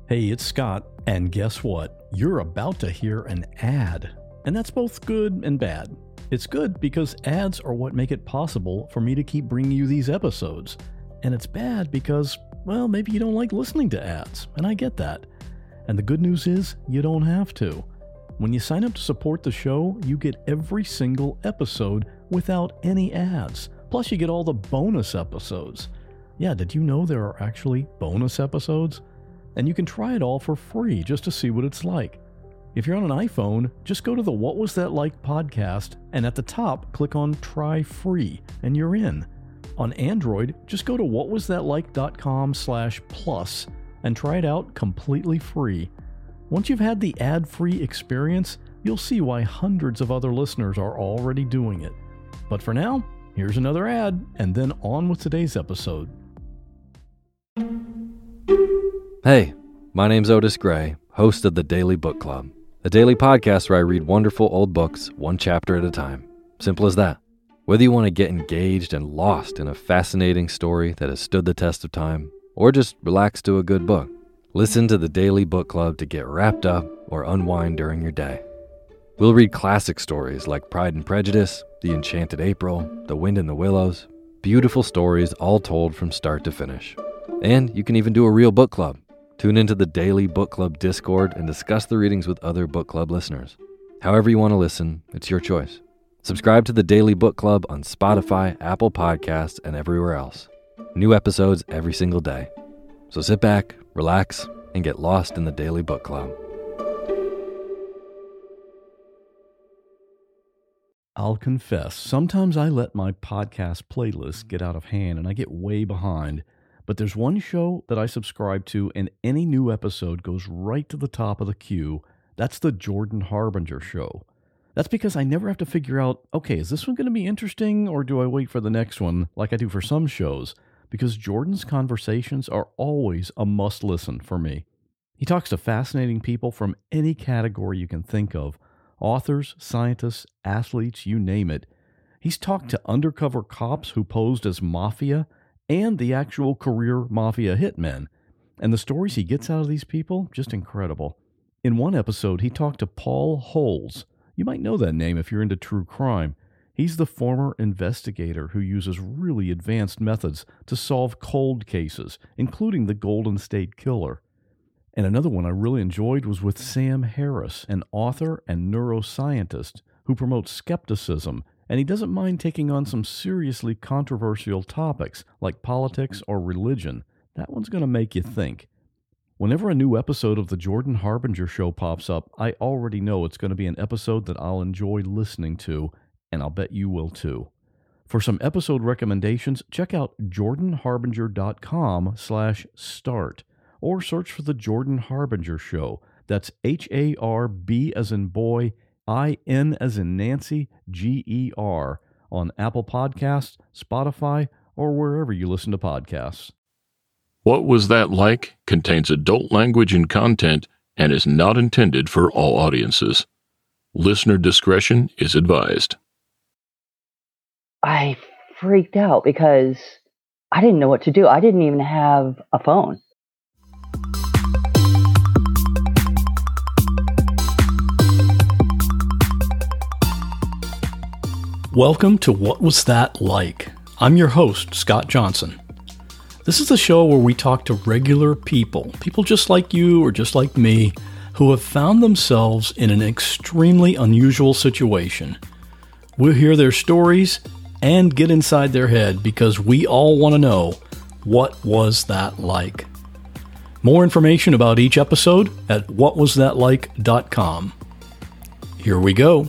Hey, it's Scott, and guess what? You're about to hear an ad. And that's both good and bad. It's good because ads are what make it possible for me to keep bringing you these episodes. And it's bad because, well, maybe you don't like listening to ads, and I get that. And the good news is, you don't have to. When you sign up to support the show, you get every single episode without any ads. Plus, you get all the bonus episodes. Yeah, did you know there are actually bonus episodes? And you can try it all for free just to see what it's like. If you're on an iPhone, just go to the What Was That Like podcast, and at the top, click on Try Free, and you're in. On Android, just go to whatwasthatlike.com/plus and try it out completely free. Once you've had the ad-free experience, you'll see why hundreds of other listeners are already doing it. But for now, here's another ad, and then on with today's episode. Hey, my name's Otis Gray, host of the Daily Book Club, a daily podcast where I read wonderful old books, one chapter at a time. Simple as that. Whether you want to get engaged and lost in a fascinating story that has stood the test of time, or just relax to a good book, listen to the Daily Book Club to get wrapped up or unwind during your day. We'll read classic stories like Pride and Prejudice, The Enchanted April, The Wind in the Willows, beautiful stories all told from start to finish. And you can even do a real book club. Tune into the Daily Book Club Discord and discuss the readings with other book club listeners. However you want to listen, it's your choice. Subscribe to the Daily Book Club on Spotify, Apple Podcasts, and everywhere else. New episodes every single day. So sit back, relax, and get lost in the Daily Book Club. I'll confess, sometimes I let my podcast playlist get out of hand and I get way behind. But there's one show that I subscribe to, and any new episode goes right to the top of the queue. That's the Jordan Harbinger Show. That's because I never have to figure out, okay, is this one going to be interesting, or do I wait for the next one like I do for some shows? Because Jordan's conversations are always a must-listen for me. He talks to fascinating people from any category you can think of. Authors, scientists, athletes, you name it. He's talked to undercover cops who posed as mafia, and the actual career mafia hitmen. And the stories he gets out of these people, just incredible. In one episode, he talked to Paul Holes. You might know that name if you're into true crime. He's the former investigator who uses really advanced methods to solve cold cases, including the Golden State Killer. And another one I really enjoyed was with Sam Harris, an author and neuroscientist who promotes skepticism, and he doesn't mind taking on some seriously controversial topics like politics or religion. That one's going to make you think. Whenever a new episode of the Jordan Harbinger Show pops up, I already know it's going to be an episode that I'll enjoy listening to, and I'll bet you will too. For some episode recommendations, check out jordanharbinger.com/start or search for the Jordan Harbinger Show. That's HARB as in boy, IN as in Nancy, GER on Apple Podcasts, Spotify, or wherever you listen to podcasts. What Was That Like? Contains adult language and content and is not intended for all audiences. Listener discretion is advised. I freaked out because I didn't know what to do. I didn't even have a phone. Welcome to What Was That Like? I'm your host, Scott Johnson. This is the show where we talk to regular people just like you or just like me, who have found themselves in an extremely unusual situation. We'll hear their stories and get inside their head because we all want to know, what was that like? More information about each episode at whatwasthatlike.com. Here we go.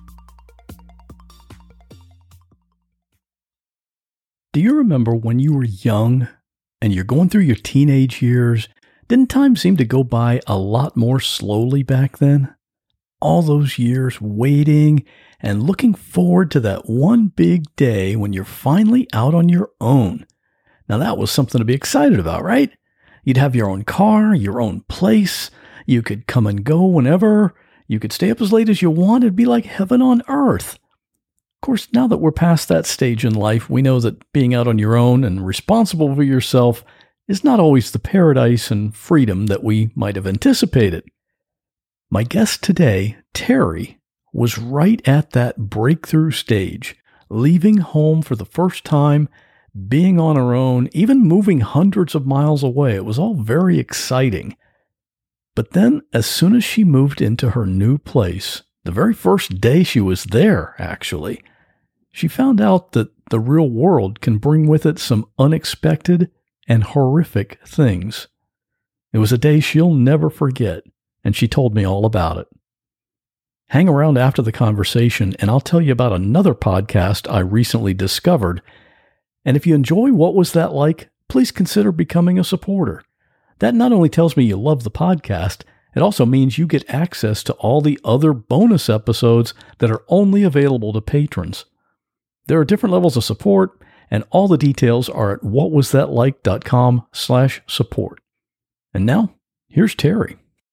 Do you remember when you were young and you're going through your teenage years? Didn't time seem to go by a lot more slowly back then? All those years waiting and looking forward to that one big day when you're finally out on your own. Now that was something to be excited about, right? You'd have your own car, your own place. You could come and go whenever. You could stay up as late as you wanted. It'd be like heaven on earth. Of course, now that we're past that stage in life, we know that being out on your own and responsible for yourself is not always the paradise and freedom that we might have anticipated. My guest today, Terry, was right at that breakthrough stage, leaving home for the first time, being on her own, even moving hundreds of miles away. It was all very exciting. But then, as soon as she moved into her new place, the very first day she was there, actually, she found out that the real world can bring with it some unexpected and horrific things. It was a day she'll never forget, and she told me all about it. Hang around after the conversation, and I'll tell you about another podcast I recently discovered. And if you enjoy What Was That Like, please consider becoming a supporter. That not only tells me you love the podcast, it also means you get access to all the other bonus episodes that are only available to patrons. There are different levels of support, and all the details are at whatwasthatlike.com/support. And now, here's Terry.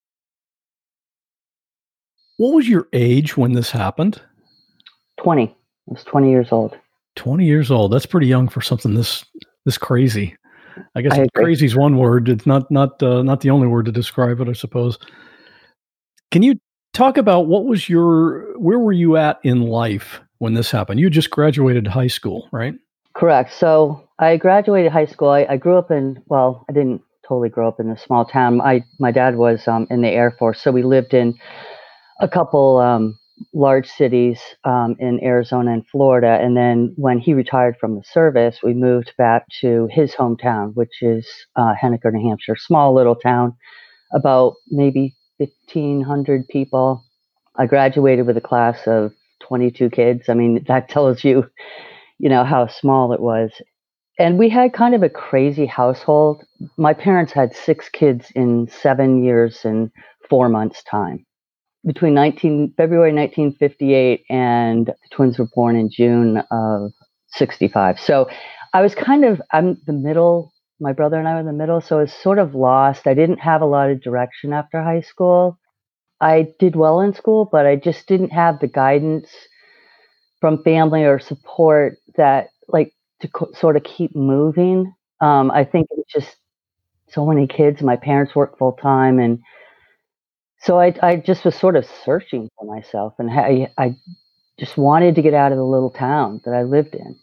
What was your age when this happened? 20. I was 20 years old. 20 years old. That's pretty young for something this crazy. I guess I crazy is one word. It's not the only word to describe it, I suppose. Can you talk about where were you at in life when this happened? You just graduated high school, right? Correct. So I graduated high school. I grew up I didn't totally grow up in a small town. My dad was in the Air Force, so we lived in a couple large cities in Arizona and Florida. And then when he retired from the service, we moved back to his hometown, which is Henniker, New Hampshire, small little town, about maybe 1,500 people. I graduated with a class of 22 kids. I mean, that tells you, how small it was. And we had kind of a crazy household. My parents had 6 kids in 7 years and 4 months' time. Between February 1958 and the twins were born in June of 65. So I'm the middle. My brother and I were in the middle, so I was sort of lost. I didn't have a lot of direction after high school. I did well in school, but I just didn't have the guidance from family or support that sort of keep moving. I think it was just so many kids. My parents worked full time, and so I just was sort of searching for myself, and I just wanted to get out of the little town that I lived in.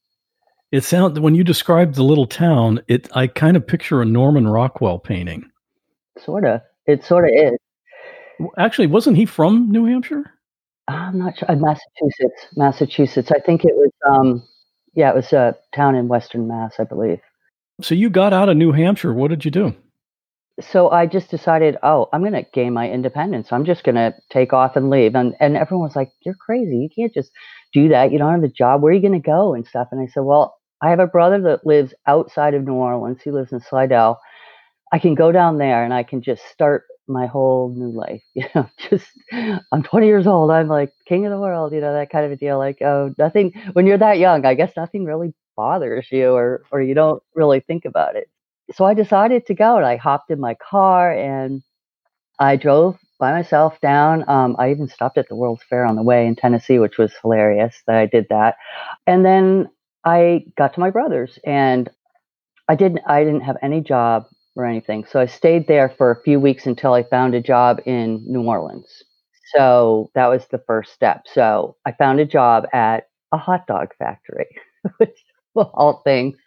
When you described the little town, I kind of picture a Norman Rockwell painting. Sort of. It sort of is. Actually, wasn't he from New Hampshire? I'm not sure. Massachusetts. I think it was, it was a town in Western Mass, I believe. So you got out of New Hampshire. What did you do? So I just decided, I'm going to gain my independence. I'm just going to take off and leave. And everyone was like, you're crazy. You can't just do that. You don't have a job. Where are you going to go and stuff? And I said, well, I have a brother that lives outside of New Orleans. He lives in Slidell. I can go down there and I can just start my whole new life. I'm 20 years old. I'm like king of the world, that kind of a deal. Like, nothing, when you're that young, I guess nothing really bothers you or you don't really think about it. So I decided to go, and I hopped in my car and I drove by myself down. I even stopped at the World's Fair on the way in Tennessee, which was hilarious that I did that. And then I got to my brother's, and I didn't have any job or anything. So I stayed there for a few weeks until I found a job in New Orleans. So that was the first step. So I found a job at a hot dog factory, which of all things.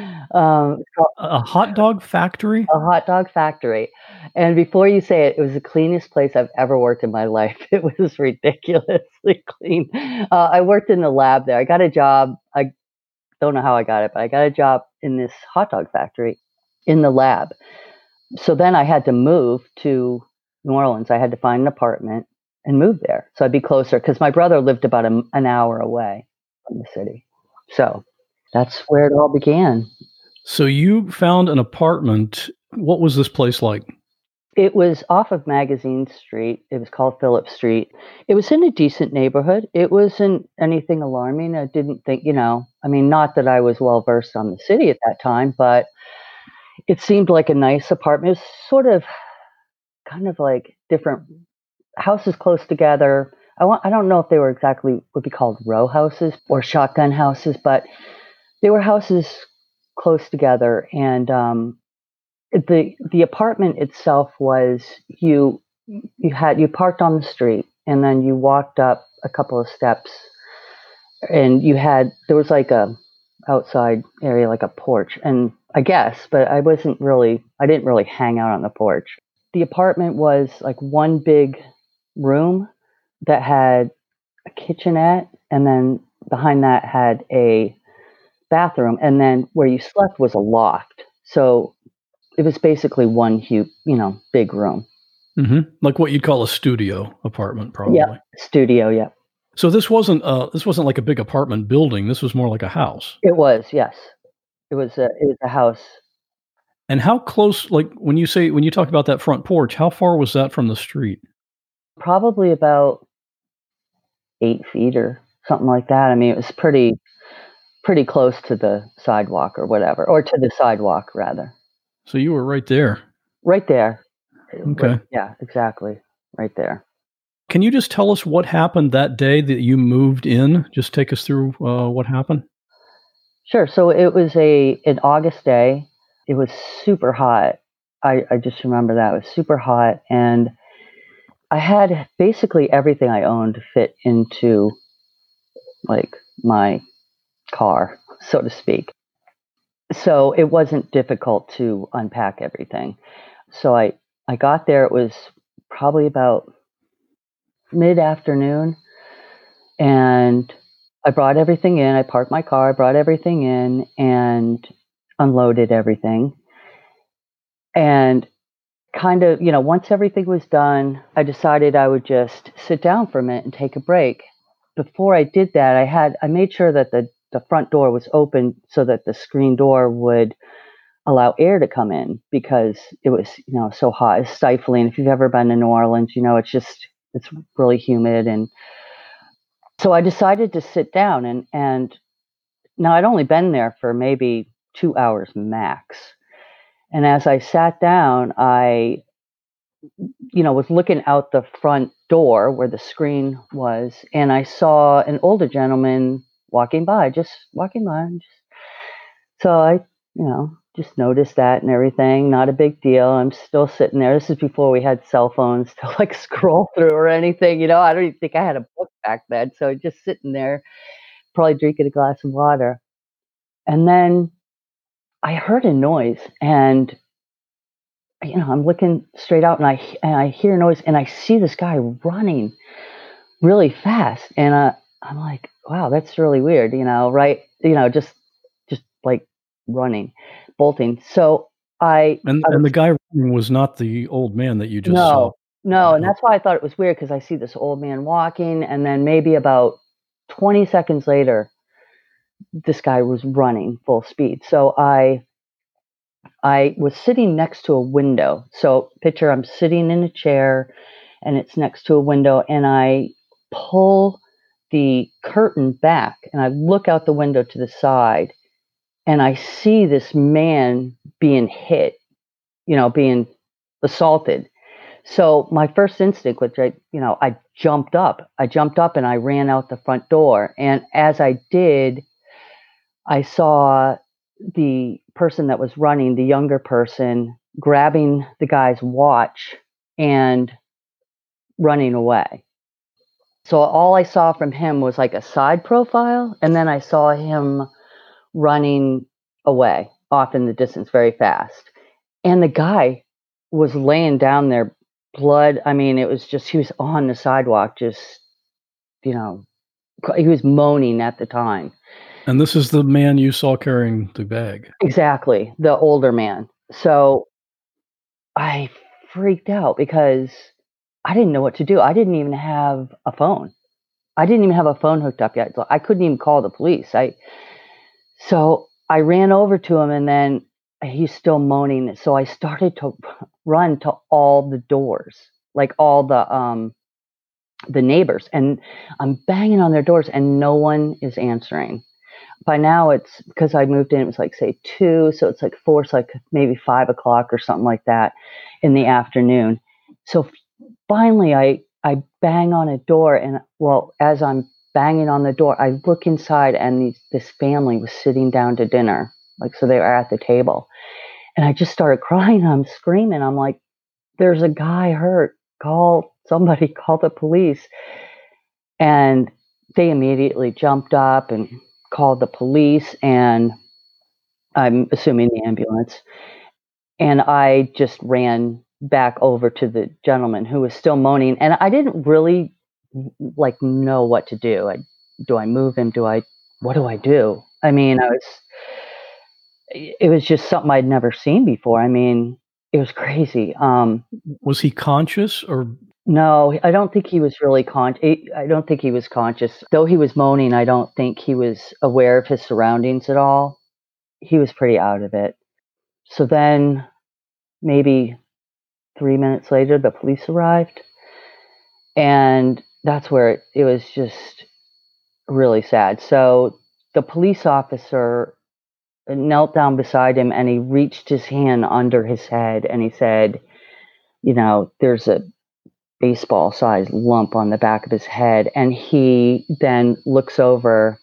A hot dog factory? A hot dog factory. And before you say it, it was the cleanest place I've ever worked in my life. It was ridiculously clean. I worked in the lab there. I got a job. I don't know how I got it, but I got a job in this hot dog factory in the lab. So then I had to move to New Orleans. I had to find an apartment and move there. So I'd be closer because my brother lived about an hour away from the city. So that's where it all began. So you found an apartment. What was this place like? It was off of Magazine Street. It was called Phillip Street. It was in a decent neighborhood. It wasn't anything alarming. I didn't think, not that I was well versed on the city at that time, but it seemed like a nice apartment. It was sort of kind of like different houses close together. I don't know if they were exactly what would be called row houses or shotgun houses, but they were houses close together. And The apartment itself was you parked on the street and then you walked up a couple of steps and there was like a outside area, like a porch, and I guess, but I didn't really hang out on the porch. The apartment was like one big room that had a kitchenette, and then behind that had a bathroom, and then where you slept was a loft. So it was basically one huge, big room. Mm-hmm. Like what you'd call a studio apartment, probably. Yeah, studio, yeah. So this wasn't like a big apartment building. This was more like a house. It was, yes. It was a house. And how close, like when you talk about that front porch, how far was that from the street? Probably about 8 feet or something like that. I mean, it was pretty close to the sidewalk or whatever, or to the sidewalk rather. So you were right there. Right there. Okay. Right, yeah, exactly. Right there. Can you just tell us what happened that day that you moved in? Just take us through what happened. Sure. So it was an August day. It was super hot. I just remember that. It was super hot. And I had basically everything I owned fit into like my car, so to speak. So it wasn't difficult to unpack everything. So I got there. It was probably about mid-afternoon, and I brought everything in. I parked my car, brought everything in, and unloaded everything. And kind of, once everything was done, I decided I would just sit down for a minute and take a break. Before I did that, I made sure that the front door was open so that the screen door would allow air to come in, because it was, so hot. It's stifling. If you've ever been to New Orleans, it's really humid. And so I decided to sit down, and now I'd only been there for maybe 2 hours max. And as I sat down, I, was looking out the front door where the screen was, and I saw an older gentleman walking by. So I, just noticed that and everything. Not a big deal. I'm still sitting there. This is before we had cell phones to like scroll through or anything. I don't even think I had a book back then. So just sitting there, probably drinking a glass of water. And then I heard a noise, and I'm looking straight out, and I hear a noise, and I see this guy running really fast, and I'm like, wow, that's really weird, right? Just like running, bolting. So and the guy running was not the old man that you just saw. No, and that's why I thought it was weird, because I see this old man walking, and then maybe about 20 seconds later, this guy was running full speed. So I was sitting next to a window. So picture I'm sitting in a chair, and it's next to a window, and I pull the curtain back, and I look out the window to the side, and I see this man being hit, being assaulted. So my first instinct was, I jumped up and I ran out the front door. And as I did, I saw the person that was running, the younger person, grabbing the guy's watch and running away. So all I saw from him was like a side profile, and then I saw him running away off in the distance very fast. And the guy was laying down there, blood. I mean, it was just, he was on the sidewalk, just, he was moaning at the time. And this is the man you saw carrying the bag. Exactly. The older man. So I freaked out because I didn't know what to do. I didn't even have a phone. I didn't even have a phone hooked up yet. So I couldn't even call the police. So I ran over to him, and then he's still moaning. So I started to run to all the doors, like all the neighbors, and I'm banging on their doors, and no one is answering. By now, it's because I moved in, it was like, say 2, so it's like 4, so like maybe 5 o'clock or something like that in the afternoon. So finally, I bang on a door, and as I'm banging on the door, I look inside, and this family was sitting down to dinner. Like, so they were at the table. And I just started crying. I'm screaming. I'm like, there's a guy hurt. Call somebody, call the police. And they immediately jumped up and called the police, and I'm assuming the ambulance. And I just ran back over to the gentleman who was still moaning. And I didn't really like know what to do. Do I move him? What do I do? I mean, it was just something I'd never seen before. I mean, it was crazy. Was he conscious or? No, I don't think he was really I don't think he was conscious. Though he was moaning, I don't think he was aware of his surroundings at all. He was pretty out of it. So then maybe 3 minutes later, the police arrived. And that's where it was just really sad. So the police officer knelt down beside him and he reached his hand under his head and he said, there's a baseball sized lump on the back of his head. And he then looks over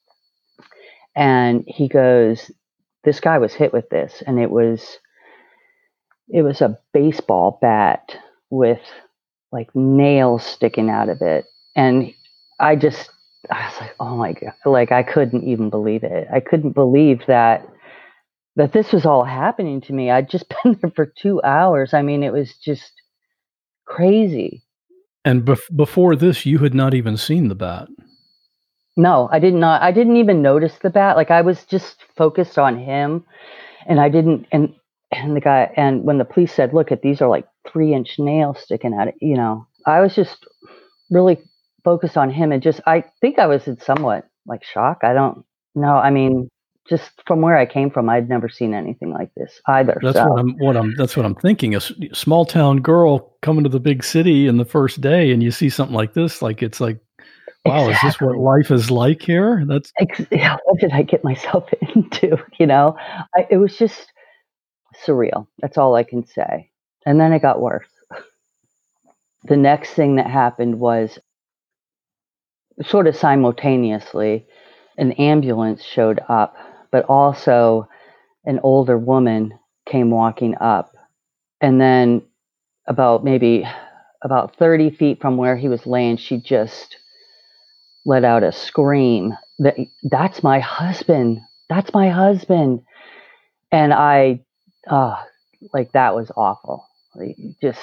and he goes, this guy was hit with this. And it was a baseball bat with like nails sticking out of it. And I was like, oh my God, like I couldn't even believe it. I couldn't believe that this was all happening to me. I'd just been there for 2 hours. I mean, it was just crazy. And before this, you had not even seen the bat. No, I did not. I didn't even notice the bat. Like I was just focused on him, and I didn't. And the guy, and when the police said, "Look, these are like 3-inch nails sticking out," I was just really focused on him, and I think I was in somewhat like shock. I don't know. I mean, just from where I came from, I'd never seen anything like this either. That's what I'm thinking. A small town girl coming to the big city in the first day, and you see something like this, like it's like, wow, exactly. Is this what life is like here? What did I get myself into? It was just surreal. That's all I can say. And then it got worse. The next thing that happened was sort of simultaneously, an ambulance showed up, but also an older woman came walking up. And then about 30 feet from where he was laying, she just let out a scream that's my husband. That's my husband. And I, like that was awful. Like, just,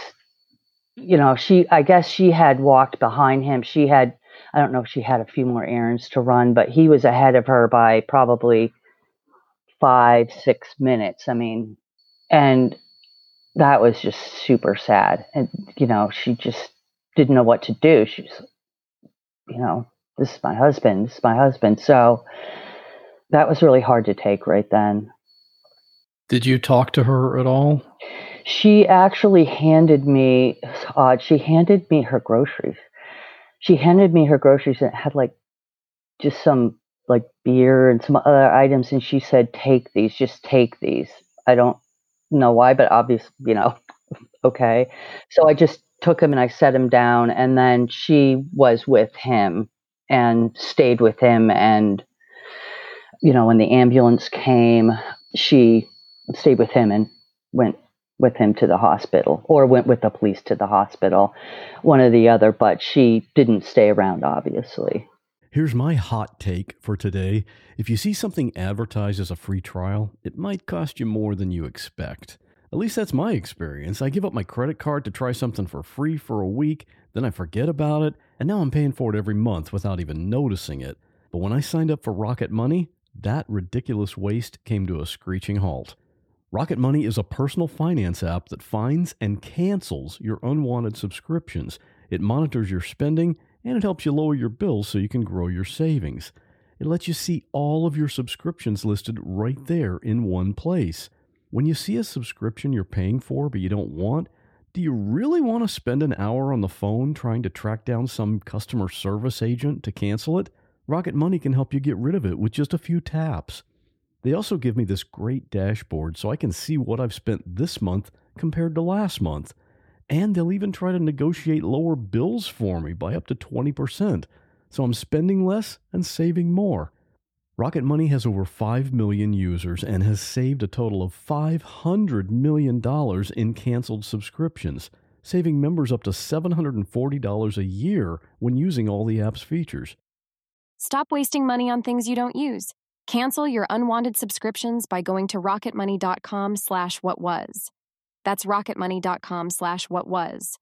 I guess she had walked behind him. I don't know if she had a few more errands to run, but he was ahead of her by probably 5-6 minutes. I mean, and that was just super sad. And, she just didn't know what to do. She's, this is my husband. This is my husband. So that was really hard to take right then. Did you talk to her at all? She actually handed me, she handed me her groceries. She handed me her groceries and it had like just some like beer and some other items. And she said, just take these. I don't know why, but obviously, okay. So I just took him and I set him down, and then she was with him and stayed with him. And, when the ambulance came, she stayed with him and went with him to the hospital, or went with the police to the hospital, one or the other, but she didn't stay around, obviously. Here's my hot take for today. If you see something advertised as a free trial, it might cost you more than you expect. At least that's my experience. I give up my credit card to try something for free for a week, then I forget about it, and now I'm paying for it every month without even noticing it. But when I signed up for Rocket Money, that ridiculous waste came to a screeching halt. Rocket Money is a personal finance app that finds and cancels your unwanted subscriptions. It monitors your spending, and it helps you lower your bills so you can grow your savings. It lets you see all of your subscriptions listed right there in one place. When you see a subscription you're paying for but you don't want, do you really want to spend an hour on the phone trying to track down some customer service agent to cancel it? Rocket Money can help you get rid of it with just a few taps. They also give me this great dashboard so I can see what I've spent this month compared to last month. And they'll even try to negotiate lower bills for me by up to 20%. So I'm spending less and saving more. Rocket Money has over 5 million users and has saved a total of $500 million in canceled subscriptions, saving members up to $740 a year when using all the app's features. Stop wasting money on things you don't use. Cancel your unwanted subscriptions by going to rocketmoney.com/whatwas. That's rocketmoney.com/whatwas.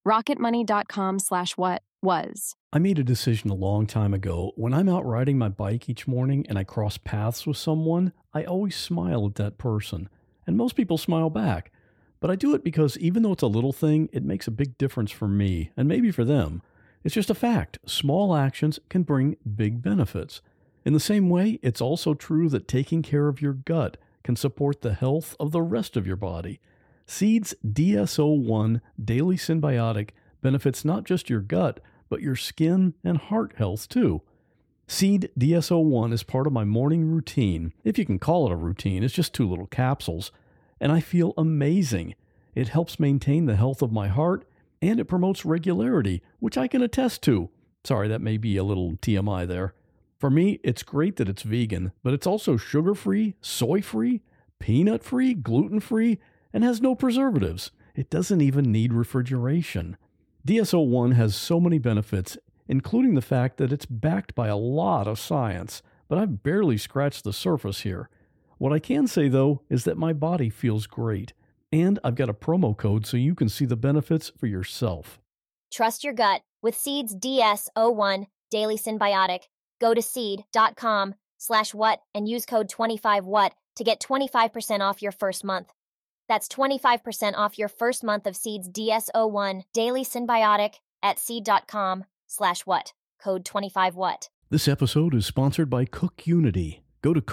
rocketmoney.com/whatwas. I made a decision a long time ago. When I'm out riding my bike each morning and I cross paths with someone, I always smile at that person. And most people smile back. But I do it because even though it's a little thing, it makes a big difference for me and maybe for them. It's just a fact. Small actions can bring big benefits. In the same way, it's also true that taking care of your gut can support the health of the rest of your body. Seed's DS-01 Daily Synbiotic benefits not just your gut, but your skin and heart health too. Seed DS-01 is part of my morning routine. If you can call it a routine, it's just 2 little capsules. And I feel amazing. It helps maintain the health of my heart, and it promotes regularity, which I can attest to. Sorry, that may be a little TMI there. For me, it's great that it's vegan, but it's also sugar-free, soy-free, peanut-free, gluten-free, and has no preservatives. It doesn't even need refrigeration. DS-01 has so many benefits, including the fact that it's backed by a lot of science, but I've barely scratched the surface here. What I can say, though, is that my body feels great, and I've got a promo code so you can see the benefits for yourself. Trust your gut with Seed's DS-01 Daily Synbiotic. Go to seed.com/what and use code 25what to get 25% off your first month. That's 25% off your first month of Seed's DS-01 Daily Synbiotic at seed.com/what. Code 25what. This episode is sponsored by CookUnity. Go to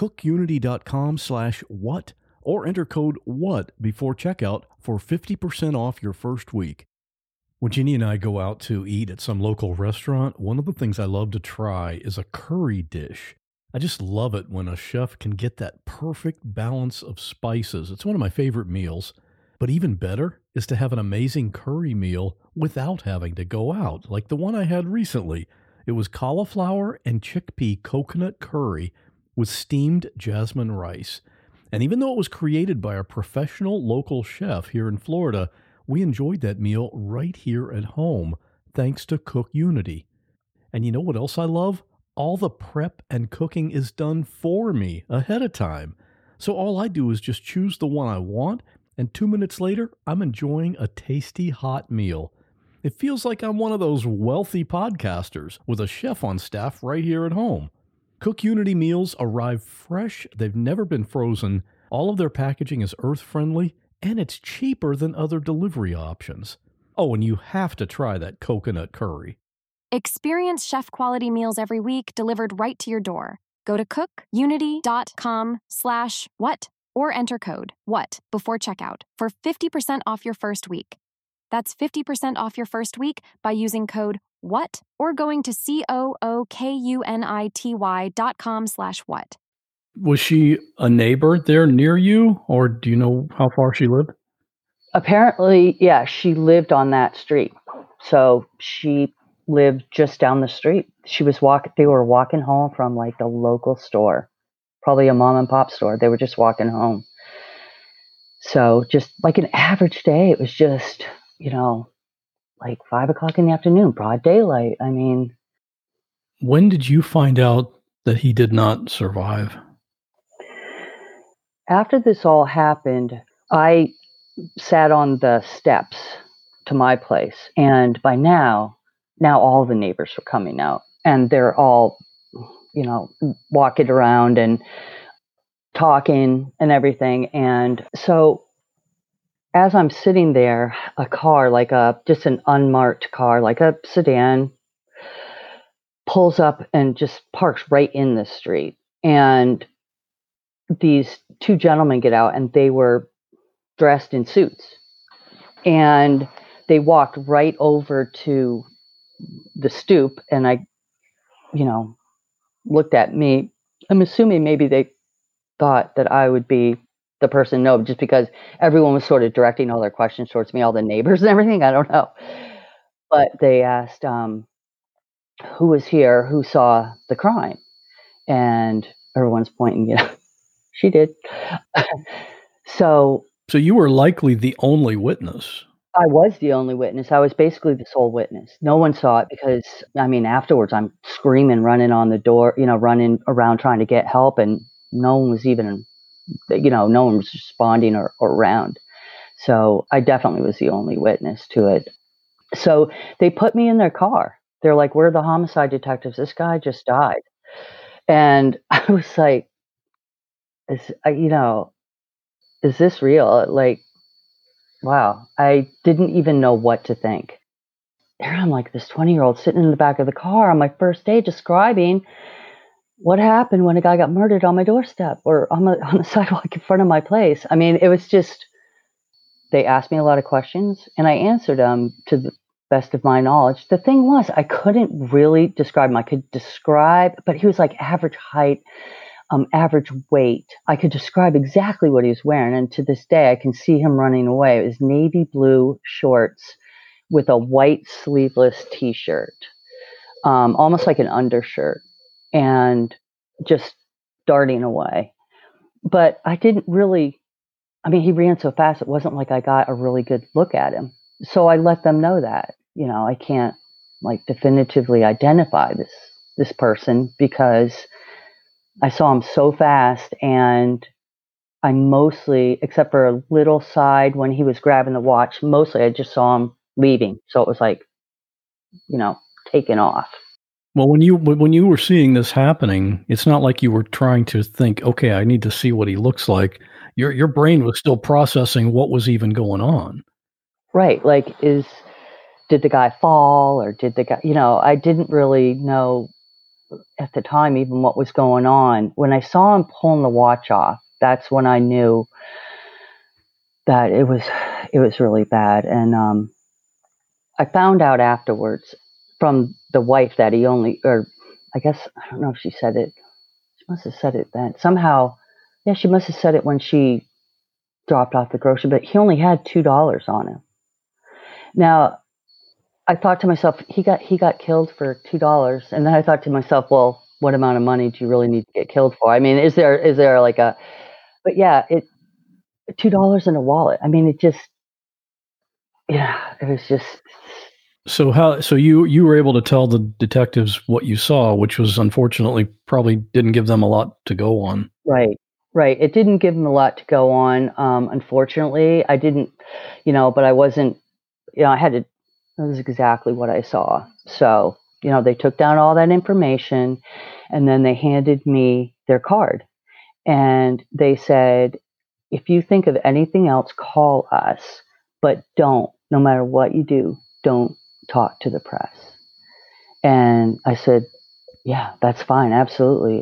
cookunity.com/what or enter code WHAT before checkout for 50% off your first week. When Jeannie and I go out to eat at some local restaurant, one of the things I love to try is a curry dish. I just love it when a chef can get that perfect balance of spices. It's one of my favorite meals. But even better is to have an amazing curry meal without having to go out, like the one I had recently. It was cauliflower and chickpea coconut curry with steamed jasmine rice. And even though it was created by a professional local chef here in Florida, we enjoyed that meal right here at home, thanks to CookUnity. And you know what else I love? All the prep and cooking is done for me ahead of time. So all I do is just choose the one I want, and 2 minutes later, I'm enjoying a tasty hot meal. It feels like I'm one of those wealthy podcasters with a chef on staff right here at home. CookUnity meals arrive fresh, they've never been frozen, all of their packaging is earth-friendly, and it's cheaper than other delivery options. Oh, and you have to try that coconut curry. Experience chef-quality meals every week delivered right to your door. Go to cookunity.com/what or enter code WHAT before checkout for 50% off your first week. That's 50% off your first week by using code WHAT or going to cookunity.com/what. Was she a neighbor there near you, or do you know how far she lived? Apparently, yeah, she lived on that street. So she lived just down the street. They were walking home from like the local store, probably a mom and pop store. They were just walking home. So just like an average day, it was just, like 5 o'clock in the afternoon, broad daylight. I mean. When did you find out that he did not survive? After this all happened, I sat on the steps to my place. And by now all the neighbors were coming out. And they're all, walking around and talking and everything. And so as I'm sitting there, a car, just an unmarked car, like a sedan, pulls up and just parks right in the street. And these 2 gentlemen get out, and they were dressed in suits. And they walked right over to the stoop, and I, looked at me. I'm assuming maybe they thought that I would be the person, just because everyone was sort of directing all their questions towards me, all the neighbors and everything. I don't know. But they asked who was here, who saw the crime. And everyone's pointing, she did. So you were likely the only witness. I was the only witness. I was basically the sole witness. No one saw it because, afterwards I'm screaming, running on the door, running around trying to get help, and no one was even, no one was responding or around. So I definitely was the only witness to it. So they put me in their car. They're like, "We're the homicide detectives. This guy just died." And I was like, is this real? Like, wow. I didn't even know what to think. There I'm like this 20-year-old sitting in the back of the car on my first day describing what happened when a guy got murdered on my doorstep or on the sidewalk in front of my place. It was just, they asked me a lot of questions and I answered them to the best of my knowledge. The thing was, I couldn't really describe him. I could describe, but he was like average height, average weight. I could describe exactly what he was wearing. And to this day, I can see him running away. It was navy blue shorts with a white sleeveless t-shirt, almost like an undershirt, and just darting away. But I didn't really, he ran so fast, it wasn't like I got a really good look at him. So I let them know that, I can't definitively identify this person because I saw him so fast, and I mostly, except for a little side when he was grabbing the watch, mostly I just saw him leaving. So it was like, taking off. Well, when you were seeing this happening, it's not like you were trying to think, okay, I need to see what he looks like. Your brain was still processing what was even going on. Right. Like, did the guy fall, or did the guy, I didn't really know at the time even what was going on. When I saw him pulling the watch off, that's when I knew that it was really bad. And I found out afterwards from the wife that he only, or I guess, I don't know if she said it. She must have said it then. Somehow, yeah, she must have said it when she dropped off the grocery, but he only had $2 on him. Now, I thought to myself, he got killed for $2. And then I thought to myself, well, what amount of money do you really need to get killed for? Is there like a, but yeah, $2 in a wallet. It just, it was just. So you were able to tell the detectives what you saw, which was unfortunately probably didn't give them a lot to go on. Right. It didn't give them a lot to go on. Unfortunately, I didn't, but I wasn't, I had to, that was exactly what I saw. So, they took down all that information and then they handed me their card and they said, if you think of anything else, call us, but no matter what you do, don't talk to the press. And I said, yeah, that's fine. Absolutely.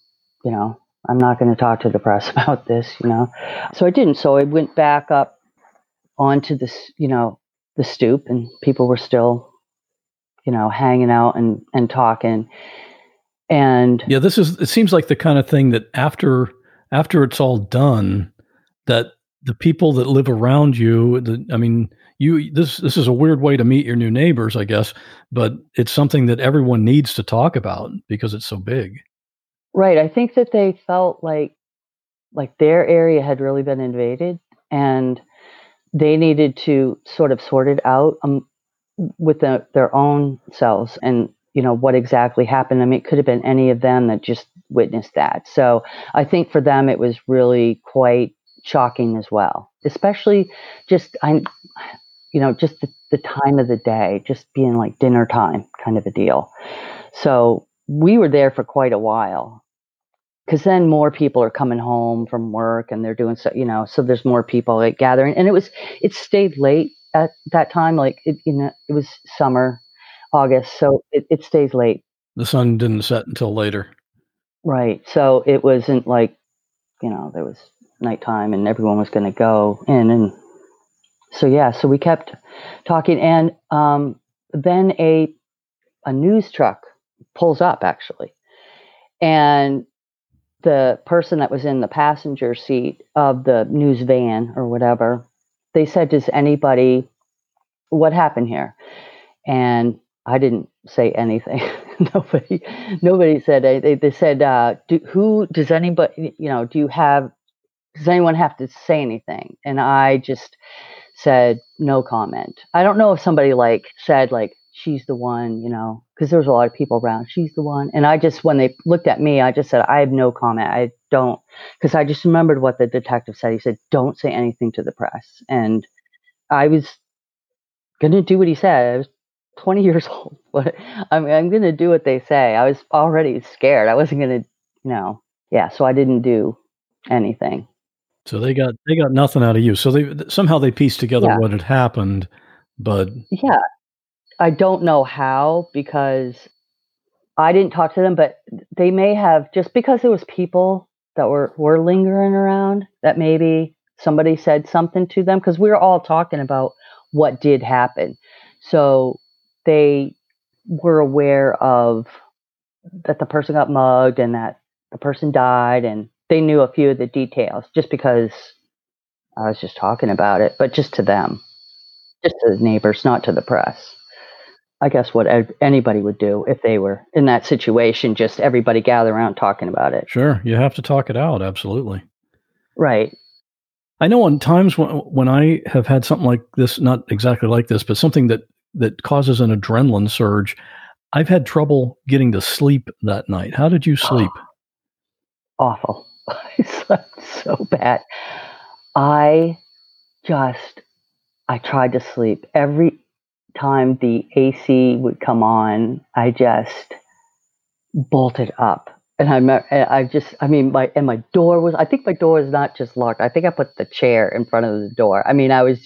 I'm not going to talk to the press about this, So I didn't. So I went back up onto this, the stoop, and people were still, hanging out and talking. And yeah, it seems like the kind of thing that after it's all done, that the people that live around you, this is a weird way to meet your new neighbors, I guess, but it's something that everyone needs to talk about because it's so big. Right. I think that they felt like their area had really been invaded and they needed to sort of sort it out with their own selves and, what exactly happened. It could have been any of them that just witnessed that. So I think for them, it was really quite shocking as well, especially just, just the time of the day, just being like dinner time kind of a deal. So we were there for quite a while because then more people are coming home from work and they're doing so, so there's more people gathering, and it stayed late at that time. It was summer, August. So it stays late. The sun didn't set until later. Right. So it wasn't like, there was nighttime and everyone was going to go in. And so, yeah, so we kept talking. And then a news truck pulls up, actually. And the person that was in the passenger seat of the news van or whatever, they said, does anybody, what happened here? And I didn't say anything. nobody said anything. They said, does anybody, does anyone have to say anything? And I just said, no comment. I don't know if somebody said she's the one, because there was a lot of people around. She's the one. And I just, when they looked at me, I just said, I have no comment. I don't, because I just remembered what the detective said. He said, don't say anything to the press. And I was going to do what he said. I was 20 years old. But I'm going to do what they say. I was already scared. I wasn't going to, so I didn't do anything. So they got nothing out of you. So they pieced together what had happened, but yeah, I don't know how, because I didn't talk to them, but they may have, just because there was people that were lingering around, that maybe somebody said something to them, because we were all talking about what did happen. So they were aware of that the person got mugged and that the person died, and they knew a few of the details just because I was just talking about it, but just to them, just to the neighbors, not to the press. I guess what anybody would do if they were in that situation, just everybody gather around talking about it. Sure, you have to talk it out, absolutely. Right. I know on times when I have had something like this, not exactly like this, but something that causes an adrenaline surge, I've had trouble getting to sleep that night. How did you sleep? Awful. I slept so bad. I tried to sleep. Every time the AC would come on, I just bolted up. And my door was, I think my door is not just locked. I think I put the chair in front of the door. I mean, it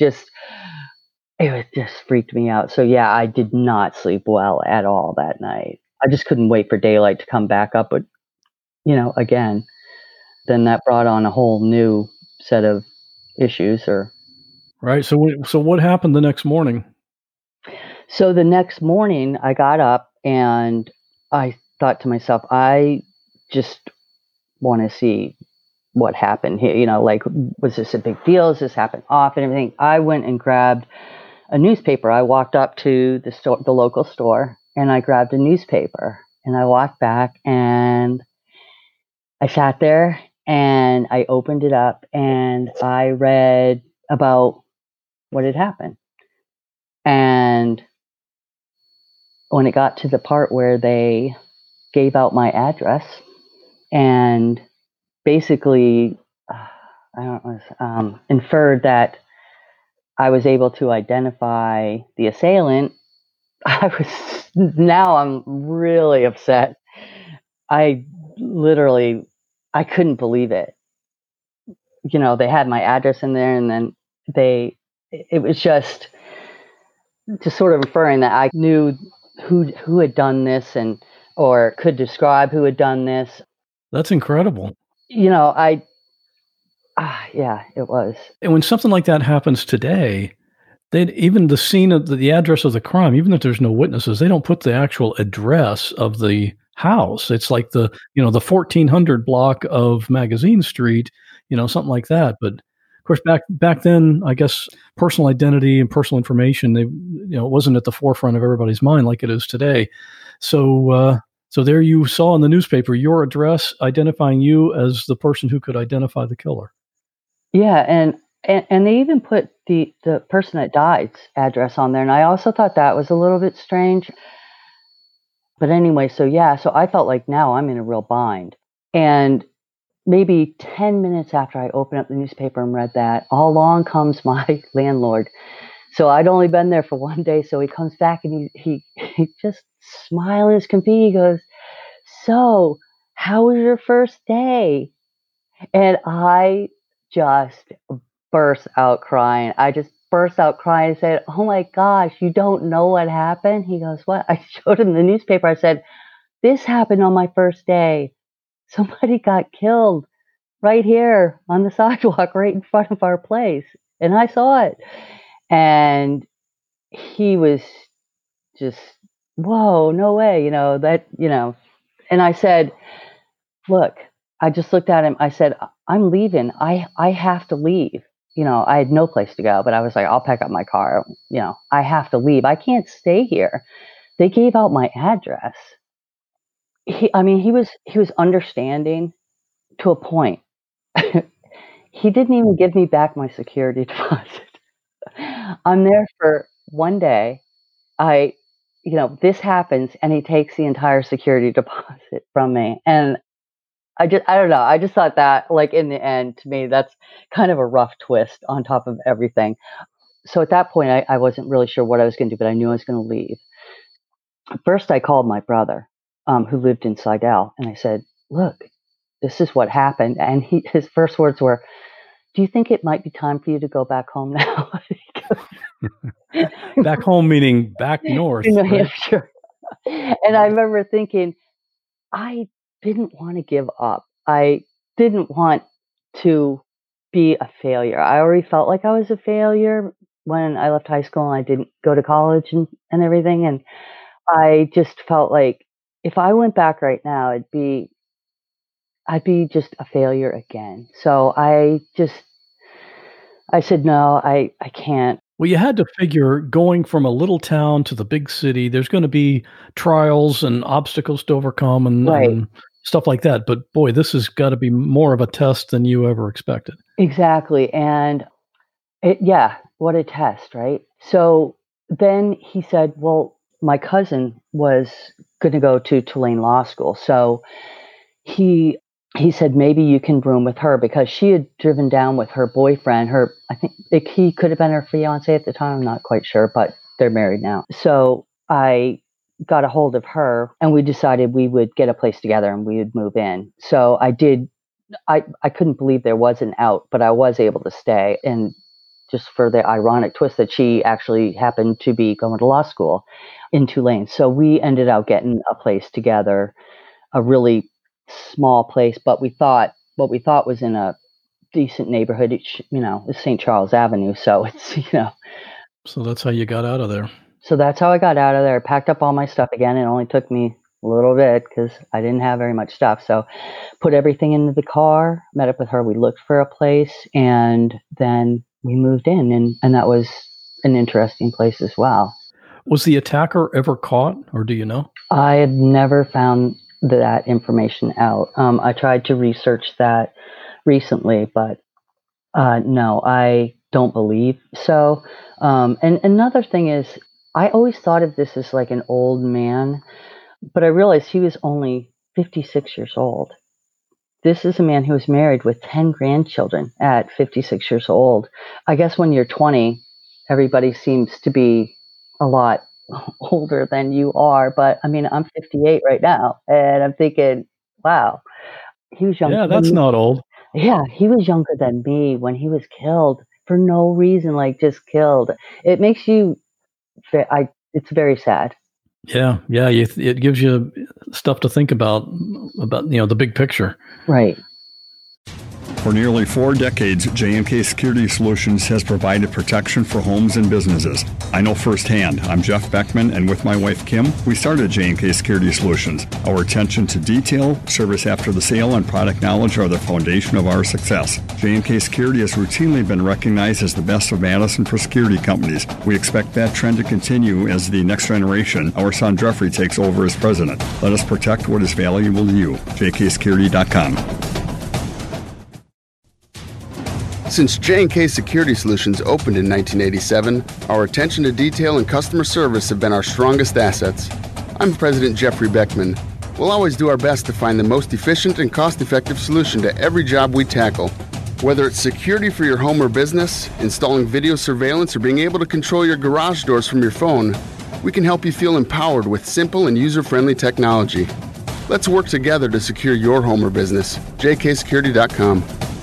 just freaked me out. So yeah, I did not sleep well at all that night. I just couldn't wait for daylight to come back up. But, again, then that brought on a whole new set of issues. Right. So what happened the next morning? So the next morning I got up and I thought to myself, I just want to see what happened here. Was this a big deal? Does this happen often? Everything. I went and grabbed a newspaper. I walked up to the local store, and I grabbed a newspaper, and I walked back, and I sat there and I opened it up and I read about what had happened. And when it got to the part where they gave out my address and basically, inferred that I was able to identify the assailant, now I'm really upset. I couldn't believe it. They had my address in there, and then it was just sort of inferring that I knew who had done this or could describe who had done this. That's incredible. Yeah, it was. And when something like that happens today, even the scene of the address of the crime, even if there's no witnesses, they don't put the actual address of the house. It's like the 1400 block of Magazine Street, something like that. But of course, back then, I guess personal identity and personal information, it wasn't at the forefront of everybody's mind like it is today. So there you saw in the newspaper your address identifying you as the person who could identify the killer. Yeah, and they even put the person that died's address on there, and I also thought that was a little bit strange. But anyway, so I felt like now I'm in a real bind. And maybe 10 minutes after I opened up the newspaper and read that, along comes my landlord. So I'd only been there for one day, so he comes back and he just smiling as can be. He goes, "So, how was your first day?" And I just burst out crying. And said, "Oh my gosh, you don't know what happened?" He goes, "What?" I showed him the newspaper. I said, "This happened on my first day. Somebody got killed right here on the sidewalk, right in front of our place. And I saw it." And he was just, "Whoa, no way." And I said, "Look," I just looked at him. I said, "I'm leaving. I have to leave." I had no place to go, but I was like, "I'll pack up my car. I have to leave. I can't stay here. They gave out my address." he was understanding to a point. He didn't even give me back my security deposit. I'm there for one day. I, this happens, and he takes the entire security deposit from me. And I don't know. I just thought that, like, in the end, to me, that's kind of a rough twist on top of everything. So at that point, I wasn't really sure what I was going to do, but I knew I was going to leave. First, I called my brother, who lived in Slidell, and I said, "Look, this is what happened." And his first words were, "Do you think it might be time for you to go back home now?" Back home meaning back north. New right? Hampshire. And I remember thinking, I didn't want to give up. I didn't want to be a failure. I already felt like I was a failure when I left high school and I didn't go to college and everything. And I just felt like if I went back right now, I'd be just a failure again. So I said, no, I can't. Well, you had to figure going from a little town to the big city, there's going to be trials and obstacles to overcome and stuff like that. But boy, this has got to be more of a test than you ever expected. Exactly. And what a test, right? So then he said, well, my cousin was going to go to Tulane Law School. So he said, maybe you can room with her, because she had driven down with her boyfriend. I think he could have been her fiance at the time. I'm not quite sure, but they're married now. So I got a hold of her, and we decided we would get a place together and we would move in. So I did. I couldn't believe there was an out, but I was able to stay. And just for the ironic twist that she actually happened to be going to law school in Tulane. So we ended up getting a place together, a really small place, but what we thought was in a decent neighborhood. It's St. Charles Avenue, so it's So that's how you got out of there. So that's how I got out of there. Packed up all my stuff again. It only took me a little bit because I didn't have very much stuff. So put everything into the car, met up with her. We looked for a place, and then we moved in, and that was an interesting place as well. Was the attacker ever caught, or do you know? I had never found that information out. I tried to research that recently, but no, I don't believe so. And another thing is, I always thought of this as like an old man, but I realized he was only 56 years old. This is a man who was married with 10 grandchildren at 56 years old. I guess when you're 20, everybody seems to be a lot older than you are, but I mean, I'm 58 right now, and I'm thinking, wow, he was younger. Yeah, that's not old. Yeah, he was younger than me when he was killed for no reason, like just killed. It makes you, it's very sad. Yeah, it gives you stuff to think about the big picture. Right. For nearly 4 decades, J&K Security Solutions has provided protection for homes and businesses. I know firsthand. I'm Jeff Beckman, and with my wife Kim, we started J&K Security Solutions. Our attention to detail, service after the sale, and product knowledge are the foundation of our success. J&K Security has routinely been recognized as the best of Madison for security companies. We expect that trend to continue as the next generation, our son Jeffrey, takes over as president. Let us protect what is valuable to you. jksecurity.com. Since J&K Security Solutions opened in 1987, our attention to detail and customer service have been our strongest assets. I'm President Jeffrey Beckman. We'll always do our best to find the most efficient and cost-effective solution to every job we tackle. Whether it's security for your home or business, installing video surveillance, or being able to control your garage doors from your phone, we can help you feel empowered with simple and user-friendly technology. Let's work together to secure your home or business. jksecurity.com.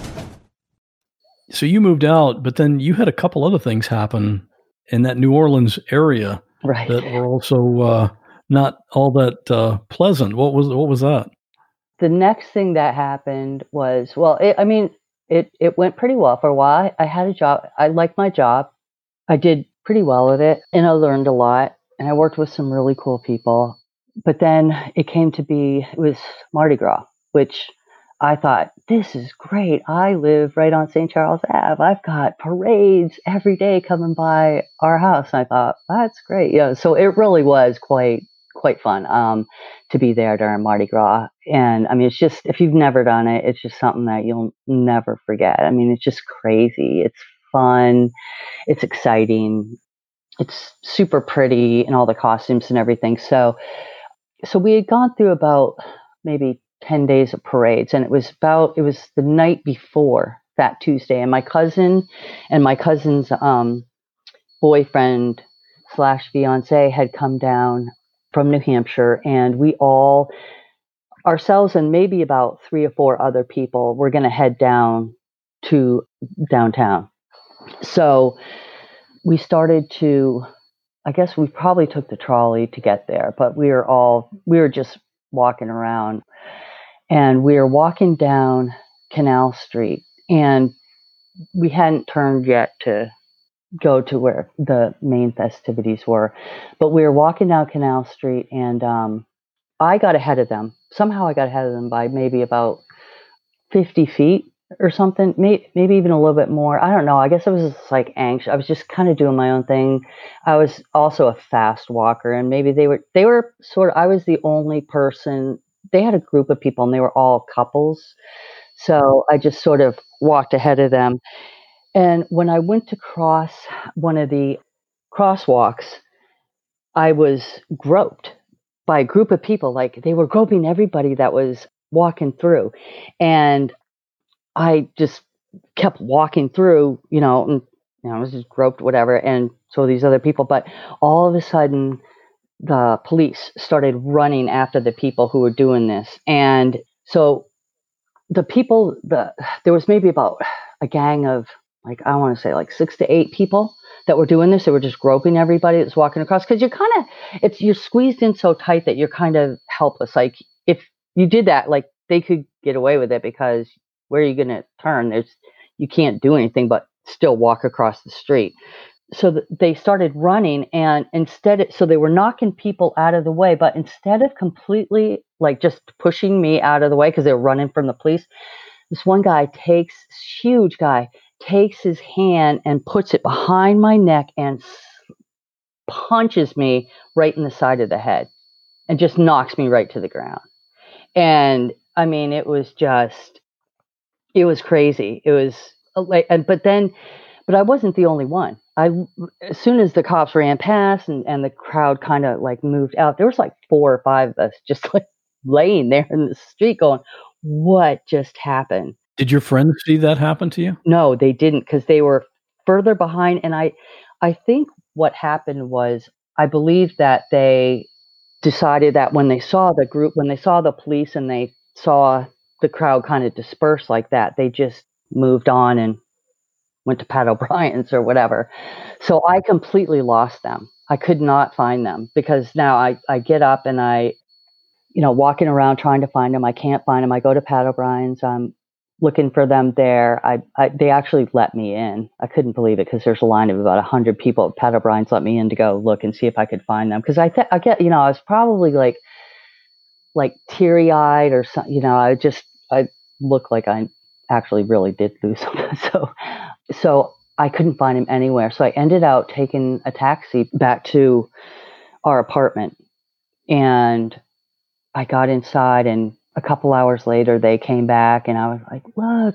So you moved out, but then you had a couple other things happen in that New Orleans area, right, that were also not all that pleasant. What was that? The next thing that happened was, it went pretty well for a while. I had a job. I liked my job. I did pretty well with it, and I learned a lot, and I worked with some really cool people. But then it was Mardi Gras, which I thought, this is great. I live right on St. Charles Ave. I've got parades every day coming by our house. And I thought, that's great. So it really was quite quite fun to be there during Mardi Gras. And I mean, it's just, if you've never done it, it's just something that you'll never forget. I mean, it's just crazy. It's fun. It's exciting. It's super pretty and all the costumes and everything. So we had gone through about maybe 10 days of parades, and it was the night before that Tuesday, and my cousin and my cousin's boyfriend / fiance had come down from New Hampshire, and we all, ourselves and maybe about 3 or 4 other people, were going to head down to downtown. So we started to, I guess we probably took the trolley to get there, but we were just walking around, and we were walking down Canal Street, and we hadn't turned yet to go to where the main festivities were, but we were walking down Canal Street, and I got ahead of them. Somehow I got ahead of them by maybe about 50 feet or something, maybe even a little bit more. I don't know. I guess I was just like anxious. I was just kind of doing my own thing. I was also a fast walker, and maybe they were sort of, I was the only person. They had a group of people, and they were all couples. So I just sort of walked ahead of them. And when I went to cross one of the crosswalks, I was groped by a group of people. Like, they were groping everybody that was walking through. And I just kept walking through, and I was just groped, whatever. And so these other people, but all of a sudden the police started running after the people who were doing this. And so the people, there was maybe about a gang of, like, I want to say like 6 to 8 people that were doing this. They were just groping everybody that's walking across, because you're squeezed in so tight that you're kind of helpless. Like, if you did that, like, they could get away with it, because where are you going to turn? You can't do anything but still walk across the street. So they started running, and so they were knocking people out of the way, but instead of completely, like, just pushing me out of the way because they were running from the police, this one guy huge guy, takes his hand and puts it behind my neck and punches me right in the side of the head and just knocks me right to the ground. And I mean, it was crazy. It was like, but I wasn't the only one. As soon as the cops ran past and the crowd kind of like moved out, there was like 4 or 5 of us just like laying there in the street going, what just happened? Did your friends see that happen to you? No, they didn't, because they were further behind. And I think what happened was, I believe that they decided that when they saw the police and they saw the crowd kind of disperse like that, they just moved on and went to Pat O'Brien's or whatever. So I completely lost them. I could not find them, because now I get up and I, walking around trying to find them. I can't find them. I go to Pat O'Brien's. I'm looking for them there. They actually let me in. I couldn't believe it, because there's a line of about 100 people. Pat O'Brien's let me in to go look and see if I could find them. Because I was probably like teary-eyed or something. I looked like I actually really did lose them. So I couldn't find him anywhere. So I ended up taking a taxi back to our apartment, and I got inside, and a couple hours later they came back, and I was like,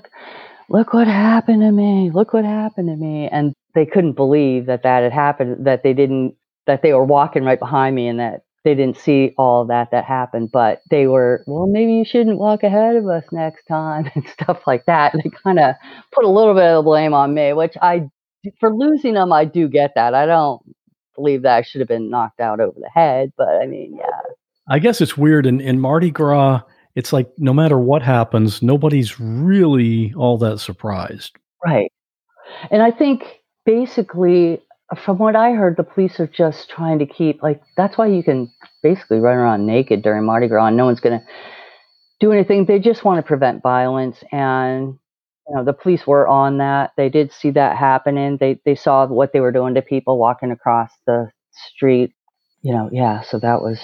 look what happened to me. Look what happened to me. And they couldn't believe that had happened, that they were walking right behind me, and that they didn't see all that happened. But they were, well, maybe you shouldn't walk ahead of us next time and stuff like that. And they kind of put a little bit of blame on me, which for losing them, I do get that. I don't believe that I should have been knocked out over the head, but I mean, yeah. I guess it's weird. In Mardi Gras, it's like no matter what happens, nobody's really all that surprised. Right. And I think basically, from what I heard, the police are just trying to keep, like, that's why you can basically run around naked during Mardi Gras and no one's going to do anything. They just want to prevent violence. And, the police were on that. They did see that happening. They saw what they were doing to people walking across the street. Yeah. So that was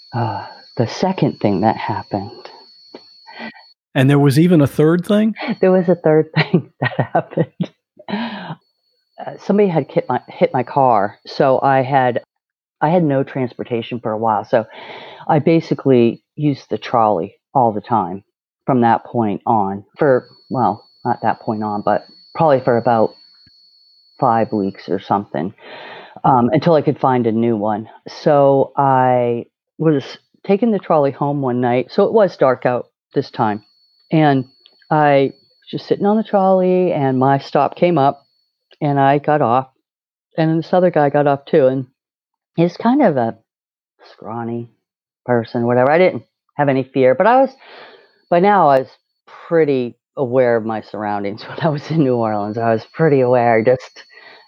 the second thing that happened. And there was even a third thing? There was a third thing that happened. Somebody had hit my car. So I I had no transportation for a while. So I basically used the trolley all the time from that point on well, not that point on, but probably for about 5 weeks or something, until I could find a new one. So I was taking the trolley home one night. So it was dark out this time. And I was just sitting on the trolley, and my stop came up, and I got off. And then this other guy got off too. And he's kind of a scrawny person, whatever. I didn't have any fear, but by now I was pretty aware of my surroundings when I was in New Orleans. I was pretty aware, just,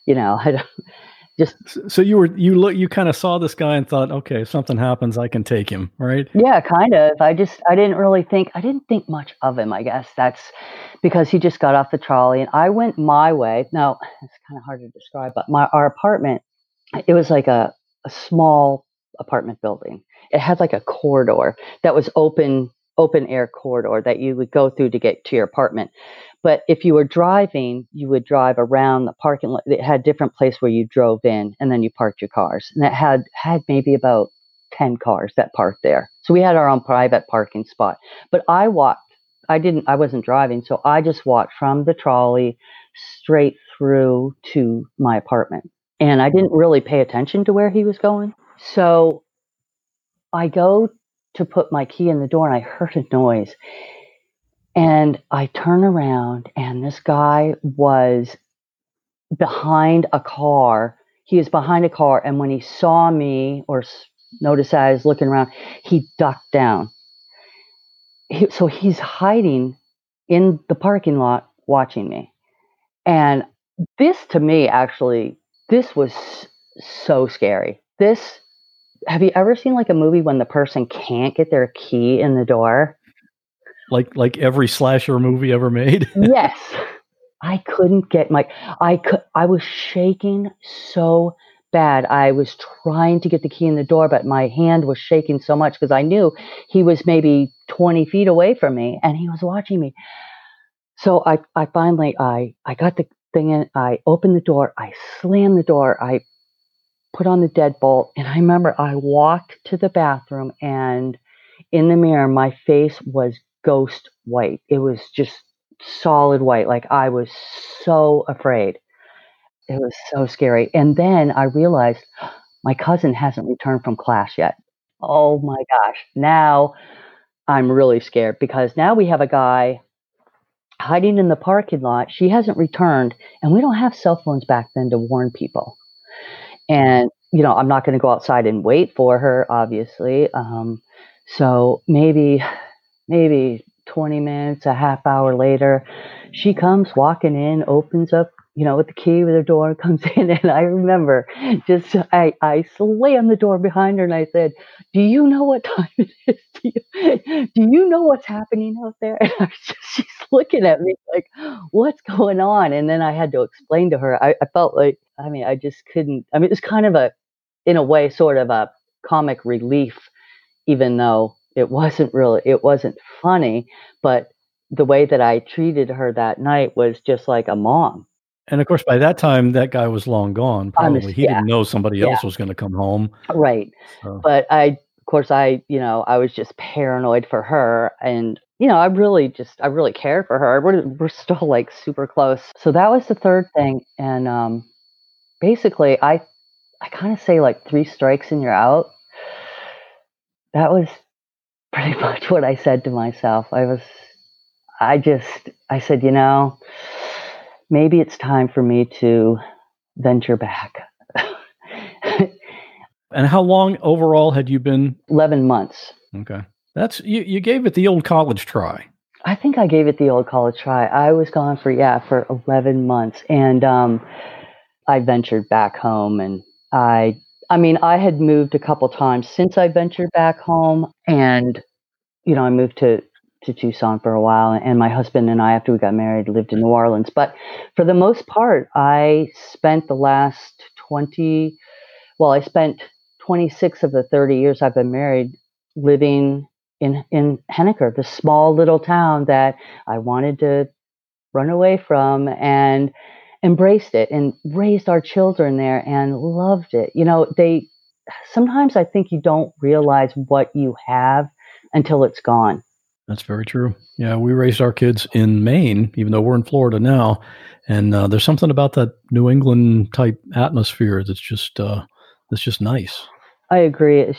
So you kind of saw this guy and thought, okay, if something happens, I can take him, right? Yeah, kind of. I didn't think much of him, I guess. That's because he just got off the trolley and I went my way. Now, it's kind of hard to describe, but our apartment, it was like a small apartment building. It had like a corridor that was open air corridor that you would go through to get to your apartment. But if you were driving, you would drive around the parking lot. It had different place where you drove in and then you parked your cars. And it had maybe about 10 cars that parked there. So we had our own private parking spot. But I wasn't driving. So I just walked from the trolley straight through to my apartment. And I didn't really pay attention to where he was going. So I go to put my key in the door and I heard a noise. And I turn around and this guy was behind a car. He was behind a car. And when he saw me or noticed I was looking around, he ducked down. So he's hiding in the parking lot watching me. And this to me, actually, this was so scary. Have you ever seen like a movie when the person can't get their key in the door? Like every slasher movie ever made? Yes. I couldn't get I was shaking so bad. I was trying to get the key in the door, but my hand was shaking so much because I knew he was maybe 20 feet away from me and he was watching me. So I finally, I got the thing in, I opened the door, I slammed the door, I put on the deadbolt, and I remember I walked to the bathroom and in the mirror, my face was ghost white. It was just solid white. Like I was so afraid. It was so scary. And then I realized my cousin hasn't returned from class yet. Oh my gosh. Now I'm really scared because now we have a guy hiding in the parking lot. She hasn't returned, and we don't have cell phones back then to warn people. And, I'm not going to go outside and wait for her, obviously. So maybe 20 minutes, a half hour later, she comes walking in, opens up, with the key with her door, comes in. And I remember I slammed the door behind her and I said, "Do you know what time it is? Do you know what's happening out there?" And she's looking at me like, "What's going on?" And then I had to explain to her. I felt like, I just couldn't. It was kind of in a way, sort of a comic relief, even though it wasn't funny, but the way that I treated her that night was just like a mom. And of course, by that time, that guy was long gone. Probably he didn't know somebody else was going to come home. Right. So. But I was just paranoid for her, and I really cared for her. We're still like super close. So that was the third thing, and basically, I kind of say like 3 strikes and you're out. That was pretty much what I said to myself. I said, maybe it's time for me to venture back. And how long overall had you been? 11 months. Okay. You gave it the old college try. I think I gave it the old college try. I was gone for 11 months. And I ventured back home, and I had moved a couple times since I ventured back home, and I moved to Tucson for a while, and my husband and I, after we got married, lived in New Orleans. But for the most part, I spent the last 26 of the 30 years I've been married living in Henniker, the small little town that I wanted to run away from, and embraced it and raised our children there and loved it. sometimes I think you don't realize what you have until it's gone. That's very true. Yeah, we raised our kids in Maine, even though we're in Florida now. And there's something about that New England type atmosphere that's just nice. I agree. It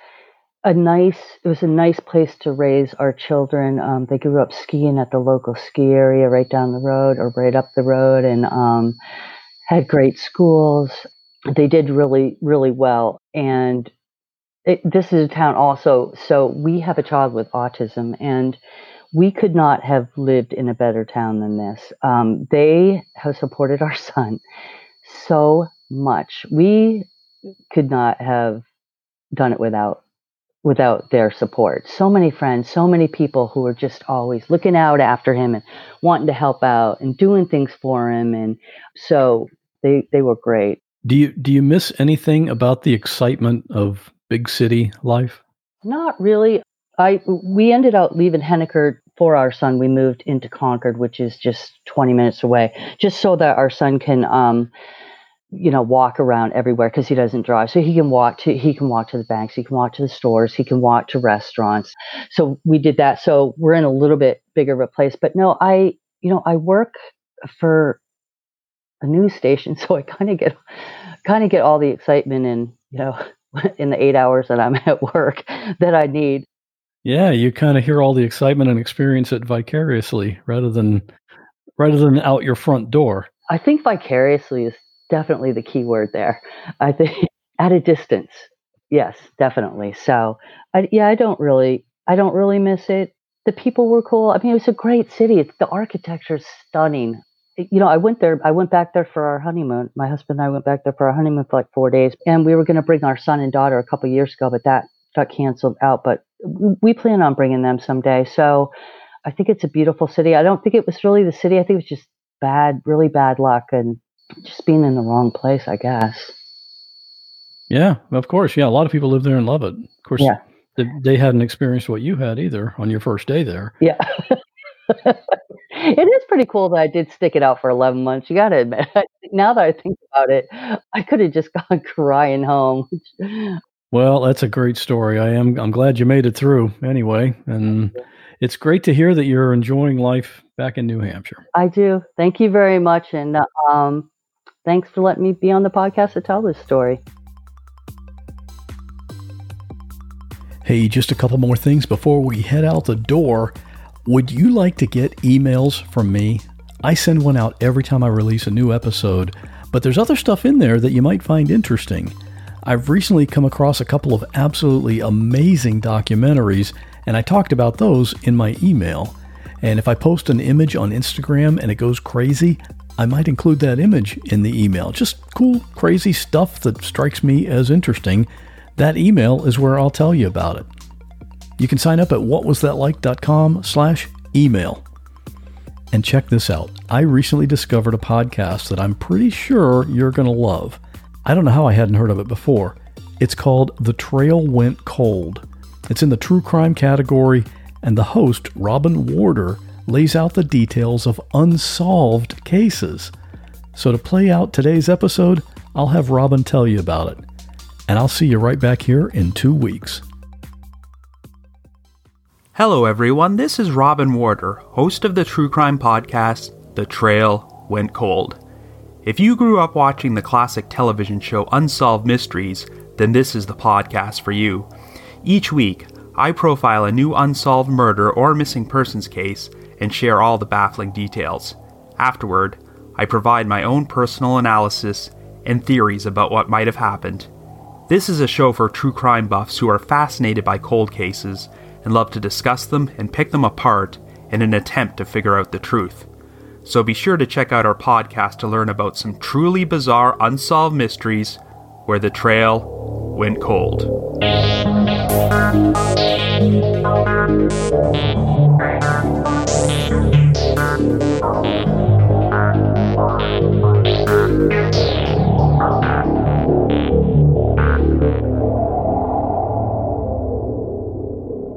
was a nice place to raise our children. They grew up skiing at the local ski area right down the road or right up the road, and had great schools. They did really, really well. And this is a town also, so we have a child with autism, and we could not have lived in a better town than this. They have supported our son so much. We could not have done it without their support. So many friends, so many people who were just always looking out after him and wanting to help out and doing things for him. And so they were great. Do you miss anything about the excitement of big city life? Not really. We ended up leaving Henniker for our son. We moved into Concord, which is just 20 minutes away, just so that our son can walk around everywhere, because he doesn't drive. So he can walk to the banks, he can walk to the stores, he can walk to restaurants. So we did that. So we're in a little bit bigger of a place. But no, I work for a news station, so I kind of get all the excitement in in the 8 hours that I'm at work that I need. Yeah, you kind of hear all the excitement and experience it vicariously rather than out your front door. I think vicariously is definitely the key word there. I think at a distance. Yes, definitely. So I don't really miss it. The people were cool. I mean, it was a great city. The architecture is stunning. I went back there for our honeymoon. My husband and I went back there for our honeymoon for like 4 days, and we were going to bring our son and daughter a couple of years ago, but that got canceled out. But we plan on bringing them someday. So I think it's a beautiful city. I don't think it was really the city. I think it was just really bad luck and just being in the wrong place, I guess. Yeah, of course. Yeah, a lot of people live there and love it. Of course, yeah. They hadn't experienced what you had either on your first day there. Yeah. It is pretty cool that I did stick it out for 11 months. You got to admit, now that I think about it, I could have just gone crying home. Well, that's a great story. I'm glad you made it through anyway. And it's great to hear that you're enjoying life back in New Hampshire. I do. Thank you very much. And thanks for letting me be on the podcast to tell this story. Hey, just a couple more things before we head out the door. Would you like to get emails from me? I send one out every time I release a new episode, but there's other stuff in there that you might find interesting. I've recently come across a couple of absolutely amazing documentaries, and I talked about those in my email. And if I post an image on Instagram and it goes crazy, I might include that image in the email. Just cool, crazy stuff that strikes me as interesting. That email is where I'll tell you about it. You can sign up at whatwasthatlike.com/email. And check this out. I recently discovered a podcast that I'm pretty sure you're going to love. I don't know how I hadn't heard of it before. It's called The Trail Went Cold. It's in the true crime category, and the host, Robin Warder, lays out the details of unsolved cases. So to play out today's episode, I'll have Robin tell you about it. And I'll see you right back here in 2 weeks. Hello everyone, this is Robin Warder, host of the true crime podcast, The Trail Went Cold. If you grew up watching the classic television show Unsolved Mysteries, then this is the podcast for you. Each week, I profile a new unsolved murder or missing persons case and share all the baffling details. Afterward, I provide my own personal analysis and theories about what might have happened. This is a show for true crime buffs who are fascinated by cold cases and love to discuss them and pick them apart in an attempt to figure out the truth. So be sure to check out our podcast to learn about some truly bizarre unsolved mysteries where the trail went cold.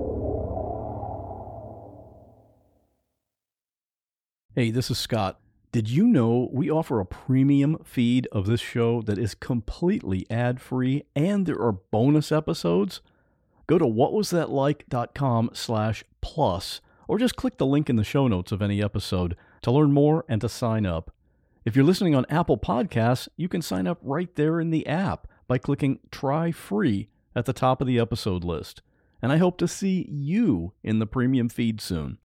Hey, this is Scott. Did you know we offer a premium feed of this show that is completely ad-free and there are bonus episodes? Go to whatwasthatlike.com/plus or just click the link in the show notes of any episode to learn more and to sign up. If you're listening on Apple Podcasts, you can sign up right there in the app by clicking Try Free at the top of the episode list. And I hope to see you in the premium feed soon.